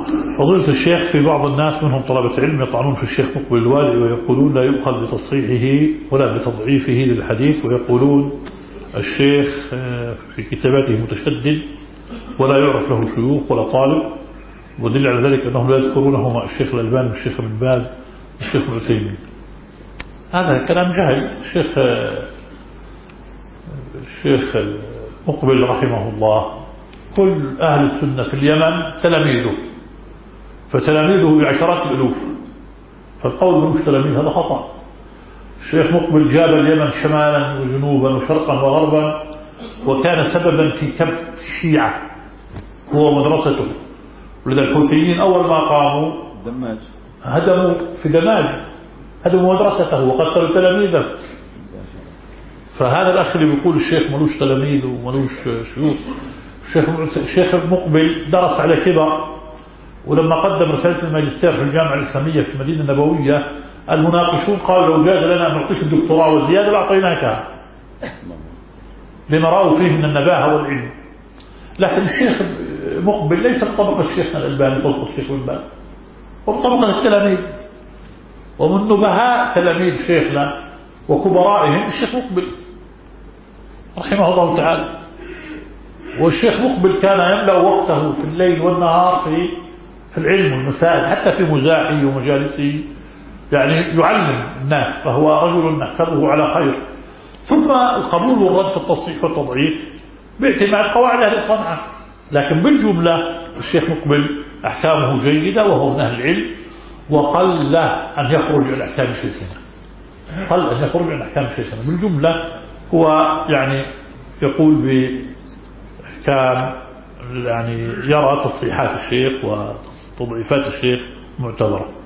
فضيلة الشيخ، في بعض الناس منهم طلبة علم يطعنون في الشيخ مقبل الوادي ويقولون لا يؤخذ بتصحيحه ولا بتضعيفه للحديث، ويقولون الشيخ في كتاباته متشدد ولا يعرف له شيوخ ولا طالب، ودل على ذلك أنهم لا يذكرونه مع الشيخ الألباني والشيخ ابن باز والشيخ ابن عثيمين. هذا كلام جهل. الشيخ مقبل رحمه الله كل أهل السنة في اليمن تلاميذه، فتلاميذه بعشرات الألوف، فالقول ملوش تلاميذ هذا خطأ. الشيخ مقبل جاب اليمن شمالا وجنوبا وشرقا وغربا، وكان سببا في كبت الشيعة هو مدرسته. ولذا الحوثيين أول ما قاموا هدموا في دماج، هدموا مدرسته وقتلوا تلاميذه. فهذا الأخ اللي بيقول الشيخ ملوش تلاميذ وملوش شيوخ، الشيخ مقبل درس على كبر، ولما قدم رسالة الماجستير في الجامعة الإسلامية في المدينة النبوية المناقشون قالوا لو جاز لنا أن نعطيك الدكتوراه والزيادة لأعطيناكها، لما رأوا فيه من النباهة والعلم. لكن الشيخ مقبل ليس بطبقة شيخنا الألباني طبقة الشيخ الألباني، وبطبقة التلاميذ، ومن نبهاء تلاميذ شيخنا وكبرائهم الشيخ مقبل رحمه الله تعالى. والشيخ مقبل كان يملأ وقته في الليل والنهار في العلم والمسائل، حتى في مزاحه ومجالسه، يعني يعلم الناس، فهو رجل نحسبه على خير. ثم القبول والرد في التصحيح والتضعيف باعتماد قواعد أهل الصنعة. لكن بالجملة الشيخ مقبل أحكامه جيدة وهو من أهل العلم، وقل أن يخرج عن أحكام شيخنا، قل أن يخرج عن أحكام شيخنا. بالجملة هو يعني يقول بإحكام، يعني يرى تصحيحات الشيخ وتضعيفات الشيخ معتبرة.